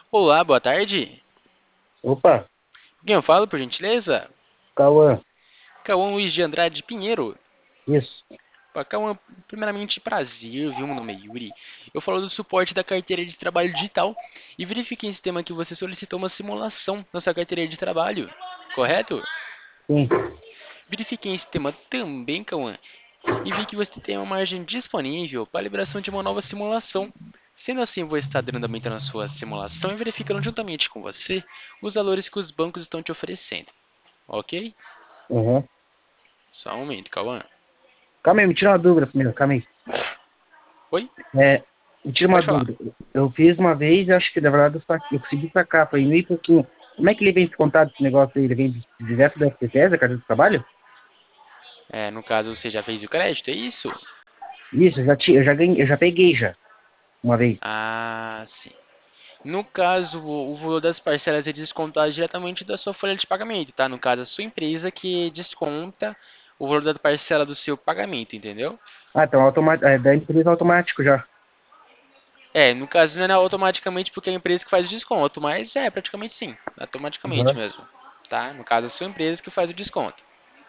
Olá, boa tarde. Opa, Quem eu falo, por gentileza? Cauã, Cauã Luiz de Andrade Pinheiro. isso. Pá, Cauã, primeiramente prazer, viu? Meu nome é Yuri. Eu falo do suporte da carteira de trabalho digital e verifiquei em sistema que você solicitou uma simulação na sua carteira de trabalho, correto? Sim. Verifiquei em sistema também, Cauã, e vi que você tem uma margem disponível para a liberação de uma nova simulação. Sendo assim, vou estar dando andamento na sua simulação e verificando juntamente com você os valores que os bancos estão te oferecendo, ok? Uhum. Só um momento, Cauã. Calma aí, me tira uma dúvida primeiro, calma aí. Oi? É, me tira uma Pode falar. dúvida. Eu fiz uma vez, acho que na verdade eu consegui sacar, foi meio pouquinho. Como é que ele vem descontado esse negócio aí? Ele vem direto da FTTS, da Carteira do Trabalho? É, no caso, você já fez o crédito, é isso? Isso, eu já ganhei, eu já peguei já, uma vez. Ah, sim. No caso, o valor das parcelas é descontado diretamente da sua folha de pagamento, tá? No caso, a sua empresa que desconta o valor da parcela do seu pagamento, entendeu? Ah, então é da empresa automático já. É, no caso não é automaticamente porque é a empresa que faz o desconto, mas é praticamente sim, automaticamente Uhum. mesmo, tá? No caso, a sua empresa que faz o desconto.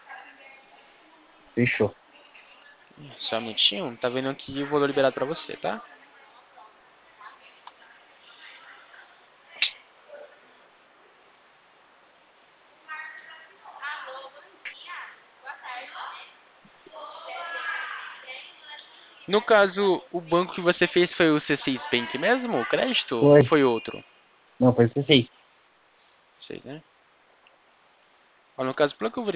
Fechou. Só um minutinho, tá vendo aqui o valor liberado pra você, tá? No caso, o banco que você fez foi o C6 Bank mesmo, o crédito, ou Foi. foi outro? Não, foi 16. Sei, né? Ó, no caso, pelo que eu